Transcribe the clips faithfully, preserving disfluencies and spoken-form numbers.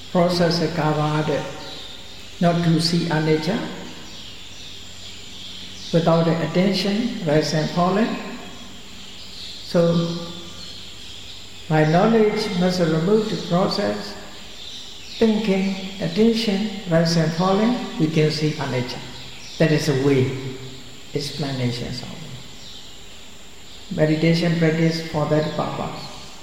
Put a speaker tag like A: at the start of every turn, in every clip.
A: process kavada, not to see anicca, without the attention, rise and falling. So, by knowledge must remove the process, thinking, attention, rise and falling, we can see anicca. That is a way, explanations of it. Meditation practice for that purpose.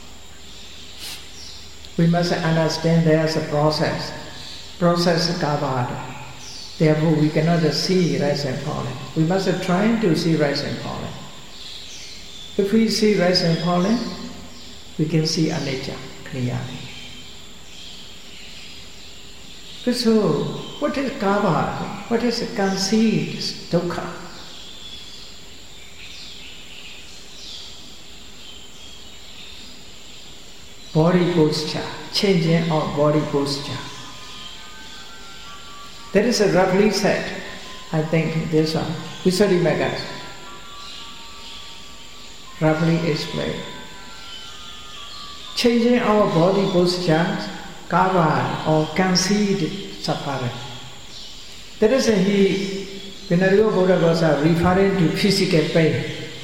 A: We must understand there is a process, process kavada. Therefore, we cannot see rise and falling. We must try to see rise and falling. If we see rise and falling, we can see anicca clearly. So, what is kavada? What is conceit, dukkha? Body posture, changing of body posture. That is a roughly said, I think this one, Visuddhimagga, roughly explained. Changing our body posture, kavada or conceit suffering. That is a he, Vinaya Buddha was referring to physical pain.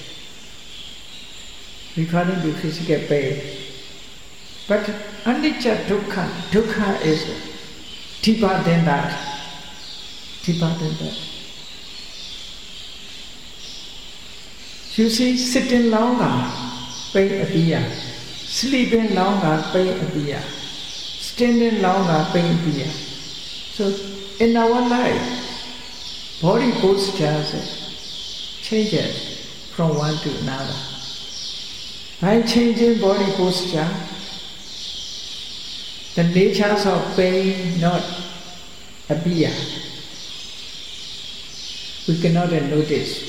A: Referring to physical pain. But anicca dukkha, dukkha is deeper than that. Deeper than that. You see, sitting longer, pain appear. Sleeping longer, pain appear. Standing longer, pain appear. So, in our life, body posture changes from one to another. By changing body posture, the natures of pain not appear. We cannot notice.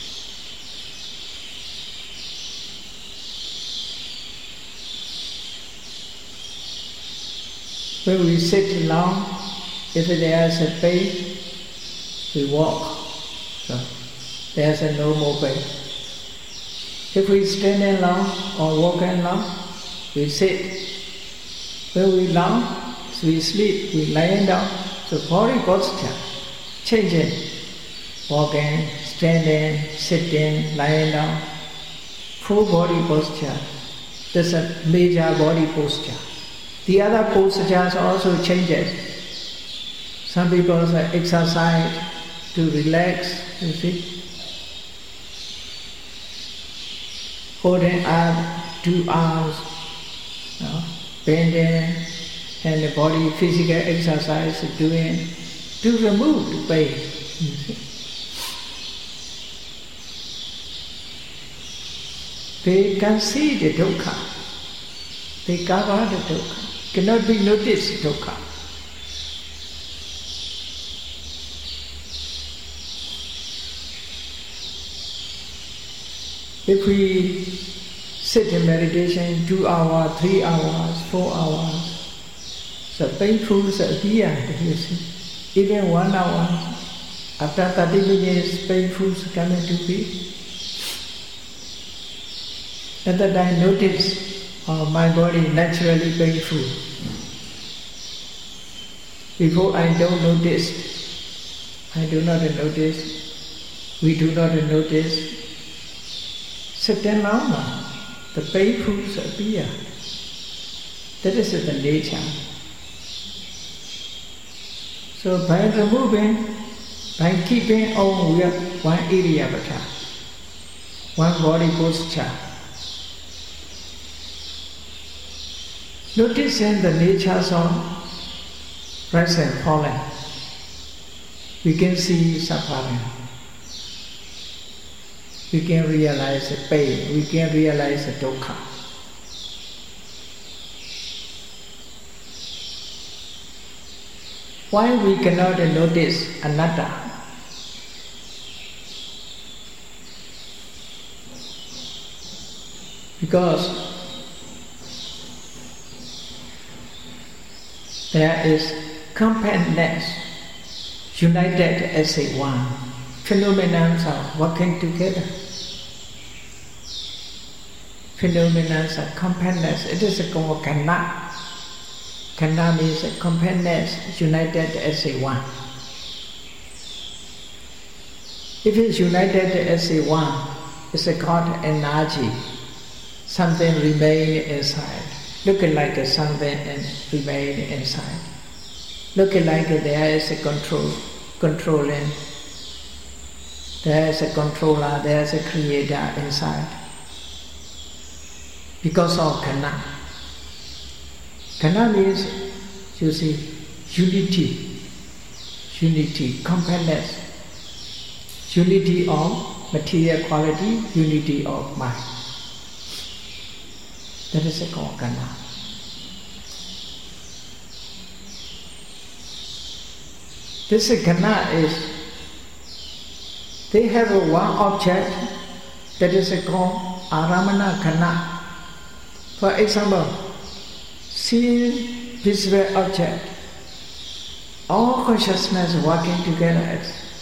A: When we sit long, if there is a pain, we walk. So there is a no more pain. If we stand long or walking long, we sit. When we long, we sleep, we lie down. So body posture changing. Walking, standing, sitting, lying down. Full body posture. That's a major body posture. The other postures also changes. Some people exercise to relax, you see. Holding up two arms, you know, bending, and the body physical exercise doing to remove the pain, you see. They can see the dukkha. They cover the dukkha. Cannot be noticed dukkha. If we sit in meditation two hours, three hours, four hours, so painful appear, you see. Even one hour, after thirty minutes, painful coming to be. At that I notice, oh, my body naturally painful. Before I don't notice, I do not notice, we do not notice. Sitting longer, the painful appear. That is the nature. So by removing, by keeping on with one iriyabhata, one body posture, noticing the natures of rise and falling, we can see suffering. We can realize the pain, we can realize the dukkha. Why we cannot notice anatta? Because there is compactness, united as a one. Phenomena are working together. Phenomena are compactness. It is a kana. Khanda means completeness united as a one. If it's united as a one, it's called energy. Something remain inside, looking like something and remain inside. Looking like there is a control, controlling. There is a controller, there is a creator inside. Because of Khana. Khana means, you see, unity, unity, completeness, unity of material quality, unity of mind. That is called Khana. This Khana is, they have a one object that is called Aramana Khana. For example, seeing visible object, all consciousness working together.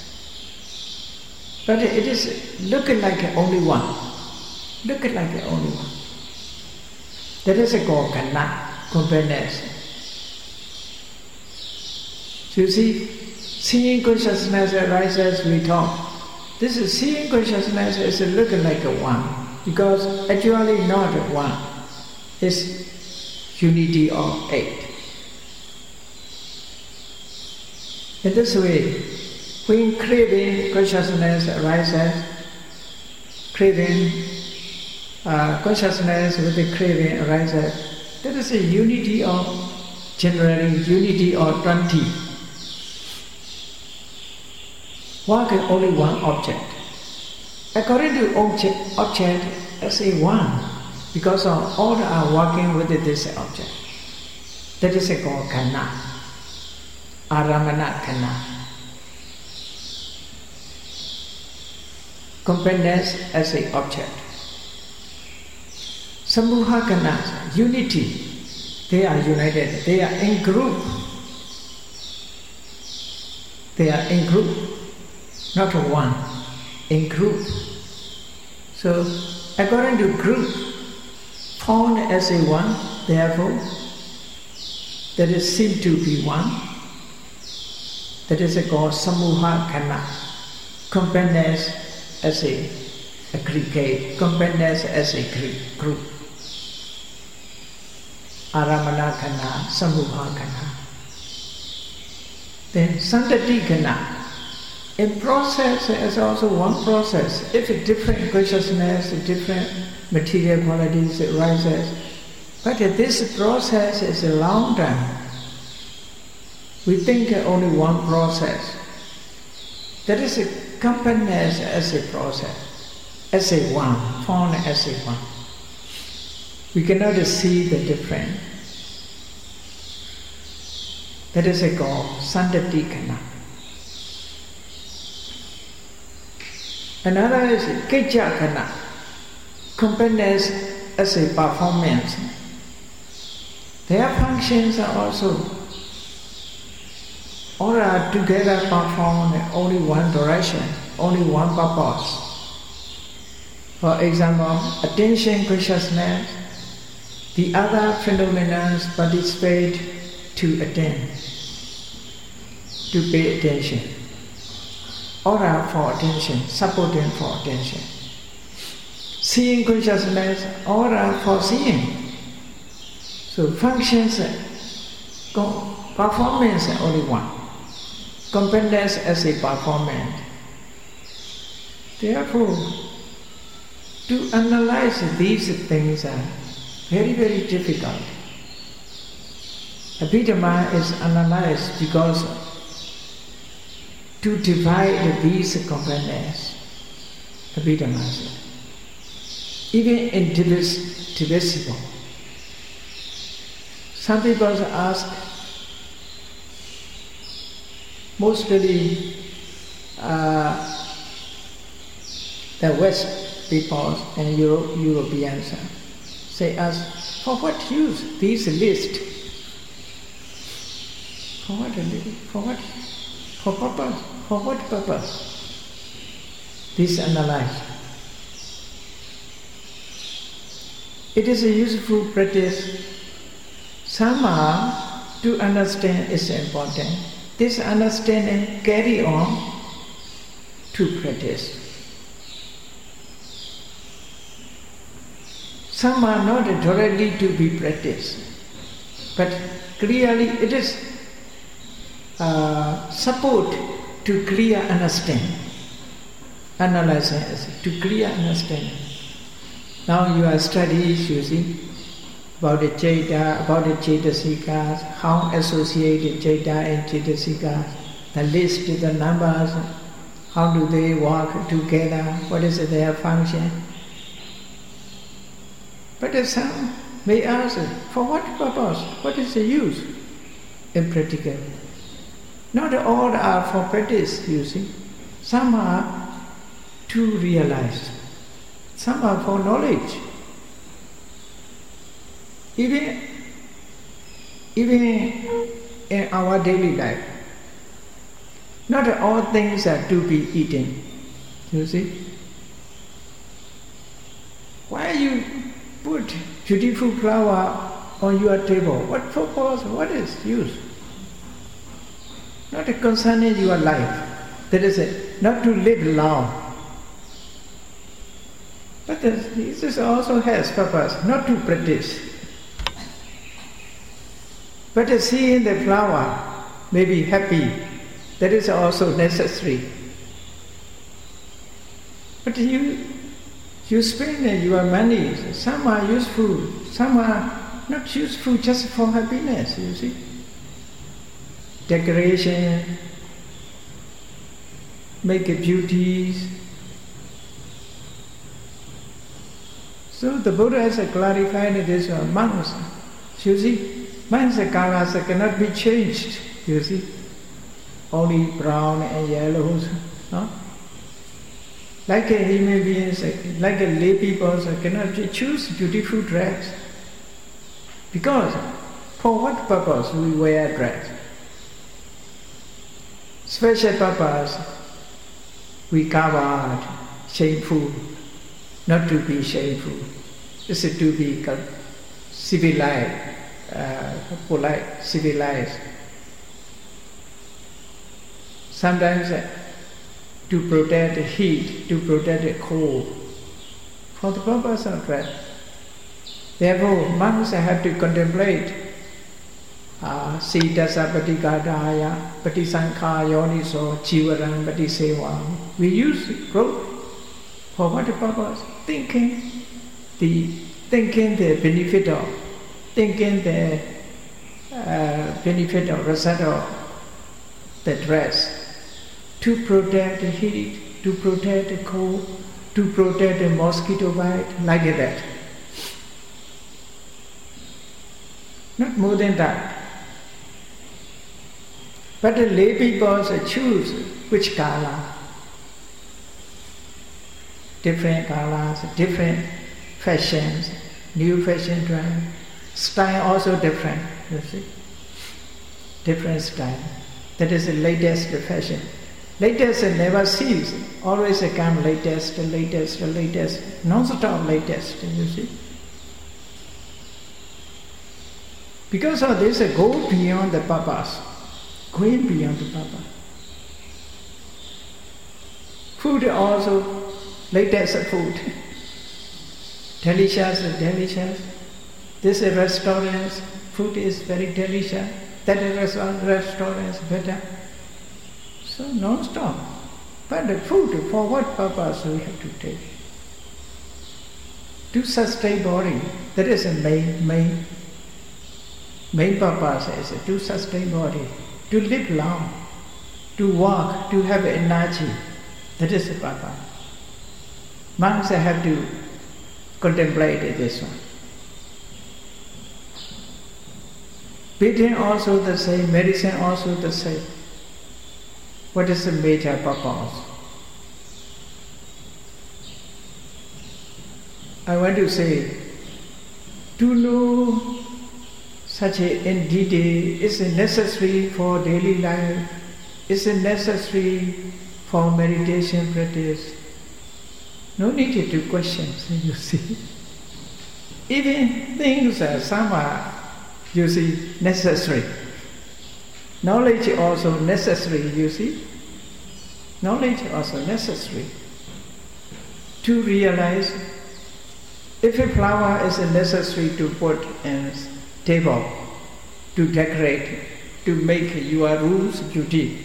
A: But it is looking like only one. Looking like only one. That is called Khana, completeness. So you see, seeing consciousness arises, we talk. This is seeing consciousness is looking like a one, because actually not a one. It's unity of eight. In this way, when craving consciousness arises, craving uh, consciousness with the craving arises, that is a unity of, generally unity of twenty. Work is only one object. According to object, object as a one, because of all are working with this object. That is called Khana, Aramana Khana. Completeness as an object. Sambuha Khana, unity. They are united. They are in group. They are in group. Not one, in group. So, according to group, found as a one, therefore, that is seen to be one. That is called Samuha Khana. Completeness as a aggregate, completeness as a group. Aramana Khana, Samuha Khana. Then Santati Khana. In process is also one process. If a different consciousness, different material qualities arises, but this process is a long time. We think only one process. That is a completeness as a process, as a one, found as a one. We cannot see the difference. That is a called Santati Khana. Another is Keja Khana, completeness as a performance. Their functions are also all are together performed in only one direction, only one purpose. For example, attention consciousness, the other phenomena participate to attend, to pay attention. Aura for attention, supporting for attention. Seeing consciousness, aura for seeing. So functions, performance only one. Completeness as a performance. Therefore, to analyze these things are very, very difficult. Abhidhamma is analyzed because to divide these completeness, Abhidhamma, even indivisible. Some people ask, mostly uh, the West people and Euro Europeans say us, for what use these lists? For what? For what? For purpose? For what purpose? This analyze. It is a useful practice. Some are to understand is important. This understanding carry on to practice. Some are not directly to be practiced, but clearly it is uh, support to clear understanding. Analyzing to clear understanding. Now you are studying, you see, about the Jeta, about the Cetasikas, how associated Jeta and Cetasikas, the list, the numbers, how do they work together, what is their function. But some may ask, for what purpose? What is the use in practical? Not all are for practice, you see. Some are to realize. Some are for knowledge. Even, even in our daily life, not all things are to be eaten. You see? Why you put beautiful flower on your table? What purpose? What is use? Not concerning your life. That is it. Not to live long. But this also has purpose, not to practice. But seeing the flower may be happy, that is also necessary. But you, you spend your money, some are useful, some are not useful just for happiness, you see. Decoration, make beauties. So the Buddha has clarified this one. Monks, you see, monks' colors cannot be changed, you see. Only brown and yellows, no? Like a human beings, like a lay people cannot choose beautiful dress. Because for what purpose we wear dress? Special purpose, we covered, shameful. Not to be shameful, it's to be civilized, uh, polite, civilized. Sometimes uh, to protect the heat, to protect the cold, for the purpose of that. Therefore, monks have to contemplate Sitasa Patigadaya, Patisankha Yoniso, Jivaram Patisewa. We use rope for what purpose? Thinking the thinking the benefit of, thinking the uh, benefit of result of the dress, to protect the heat, to protect the cold, to protect the mosquito bite, like that. Not more than that. But the lay people choose which color. Different colors, different fashions, new fashion trend, style also different, you see. Different style. That is the latest fashion. Latest never cease, always come latest, latest, latest, non-stop latest, you see. Because of this, go beyond the purpose, going beyond the purpose. Food also, latest food, delicious, delicious. This restaurant food is very delicious. That restaurant restaurant is better. So non-stop. But the food, for what purpose we have to take? To sustain body. That is the main main main purpose is to sustain body, to live long, to walk, to have energy. That is the purpose. Monks have to contemplate this one. Breathing also the same, medicine also the same. What is the major purpose? I want to say, to know such a entity is necessary for daily life, is necessary for meditation practice. No need to question, you see. Even things, uh, some are, you see, necessary. Knowledge also necessary, you see. Knowledge also necessary to realize if a flower is necessary to put in table, to decorate, to make your rooms beauty.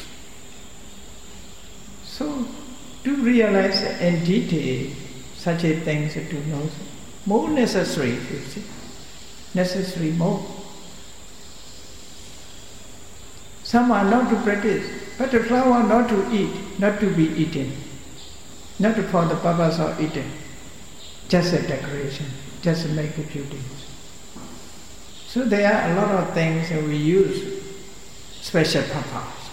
A: So, to realize in detail such a thing to know, more necessary, you see, necessary more. Some are not to practice, but the flower not to eat, not to be eaten, not for the purpose of eating, just a decoration, just make it beauty. So there are a lot of things that we use special purpose.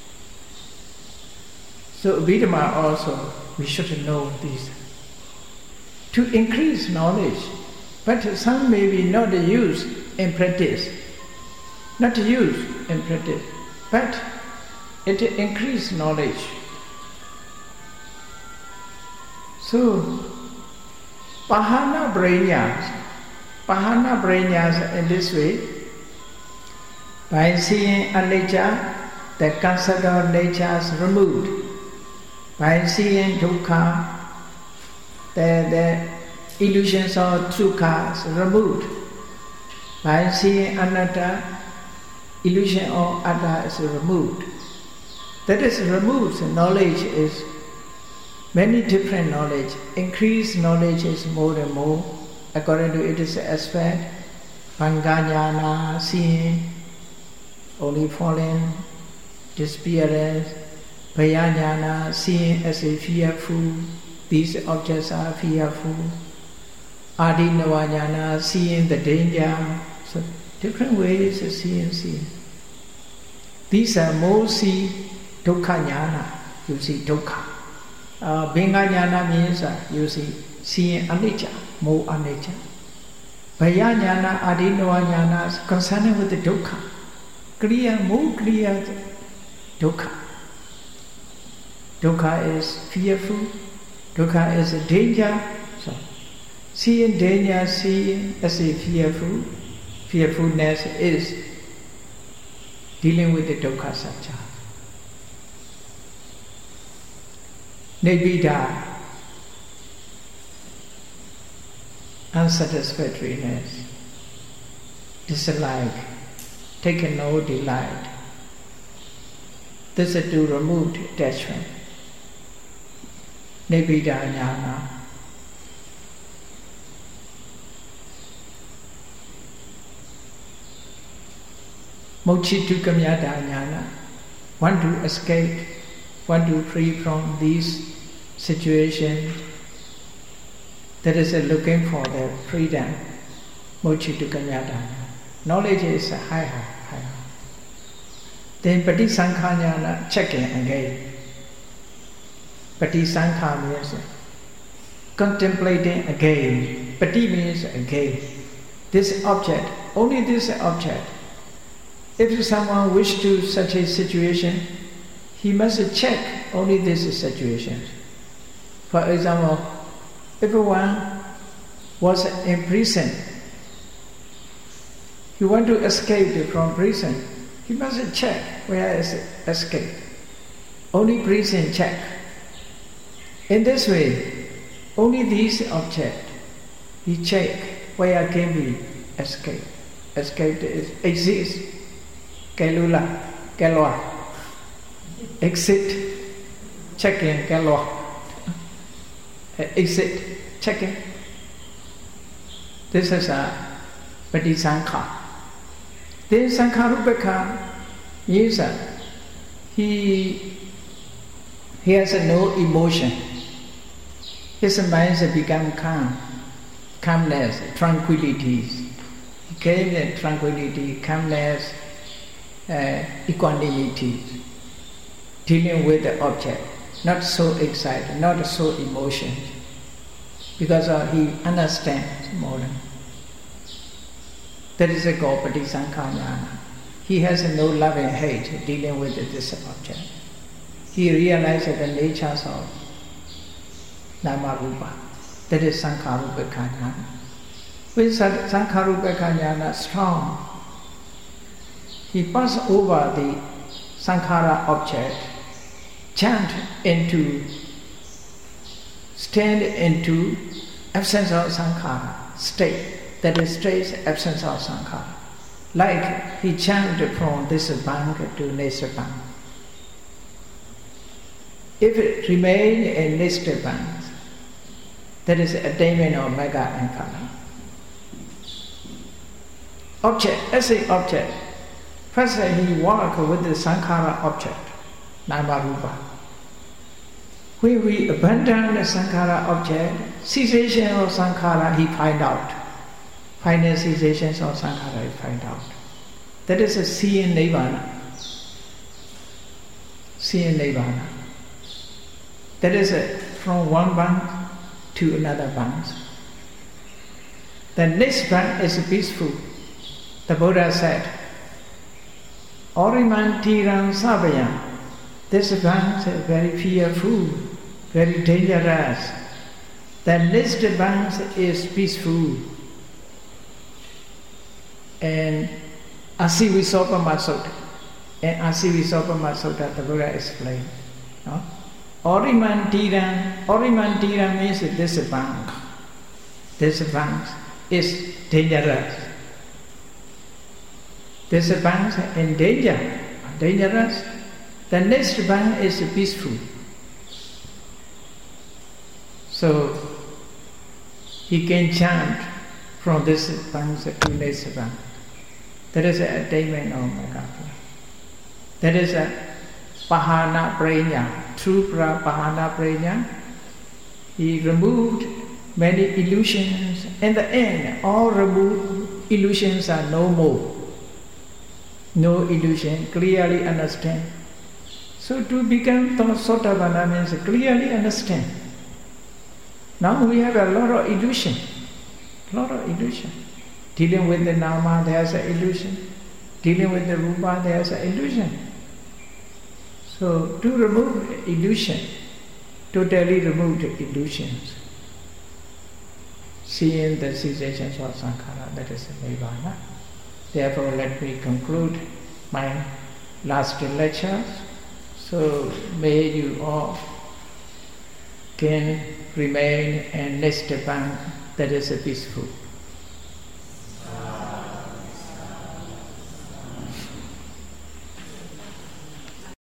A: So Abhidhamma also, we should know these. To increase knowledge, but some may be not used in practice, not used in practice, but it increase knowledge. So, Pahana Brahmyas, Pahana Brahmyas in this way, by seeing anicca, the concept of nature is removed. By seeing dukkha, the, the illusions of sukha is removed. By seeing anatta, illusion of atta is removed. That is removed, knowledge is many different knowledge. Increased knowledge is more and more, according to its aspect. Panganyana, seeing, only falling, disappearance. Bhayanyana, seeing as a fearful, these objects are fearful. Adinavanyana, seeing the danger. So different ways of seeing, seeing. These are mostly dukkha jnana, you see dukkha. Uh, Bhinganyana means uh, you see seeing anicca, more anicca. Bhayanyana, Adinavanyana is concerned with the dukkha. Kriya, more kriya, dukkha. Dukkha is fearful, dukkha is a danger. So, seeing danger, seeing as a fearful, fearfulness is dealing with the dukkha satya. Nibbida, unsatisfactoriness, dislike, taking no delight. This is to remove attachment. Nibbida jnana. Mochitukkamyata jnana. Want to escape, want to free from these situations. That is looking for the freedom. Mochitukkamyata. Knowledge is higher, higher. Then Patisankha jnana, checking again. Patisankha means contemplating again. Pati means again. This object, only this object. If someone wishes to such a situation, he must check only this situation. For example, if one was in prison, he wants to escape from prison, he must check where is escape. Only prison check. In this way, only these objects, he check where can be escape. Escape is exist. Kelula, kelwa. Exit, checking, kelwa. Exit, checking. This is a Patisankha. Then Sankharupeka means that he, he has no emotion. His mind has become calm, calmness, tranquility. He came in tranquility, calmness, uh, equanimity, dealing with the object, not so excited, not so emotion, because uh, he understands more. That is a called Patisankha jnana. He has no love and hate dealing with this object. He realizes the natures of Nama Rupa. That is Sankharupeka jnana. With Sankharupeka jnana strong, he passed over the sankhara object, chant into, stand into absence of sankhara state, that is state absence of sankhara. Like he chanted from this bank to next bank. If it remain in next bank, that is attainment of mega and kala. Object, as a object, first he walk with the sankhara object, nama rupa. When we abandon the sankhara object, cessation of sankhara he find out. Final cessation of sankhara he find out. That is a seeing nirvana. Seeing nirvana. That is a, from one bank to another bank. The next bank is peaceful. The Buddha said, Oriman Tiram Sabhayam. This bank is very fearful, very dangerous. The next bank is peaceful. And Asivisopama Sutta. And Asivisopama Sutta, the Buddha explained. No? Oriman Tiram, Oriman Tiram means this bank. This bank is dangerous. This bank is in danger, dangerous. The next bank is peaceful. So he can chant from this bank to next bank. That is an attainment of Magapala. That is a Pahana Prajna, true Pahana Prajna. He removed many illusions. In the end, all removed illusions are no more. No illusion, clearly understand. So to become Sotapanna means clearly understand. Now we have a lot of illusion, lot of illusion. Dealing with the Nama, there's an illusion. Dealing with the Rupa, there's an illusion. So to remove illusion, totally remove the illusions. Seeing the cessations of sankhara, that is nirvana. Therefore, let me conclude my last lecture. So may you all can remain in next bank that is peaceful.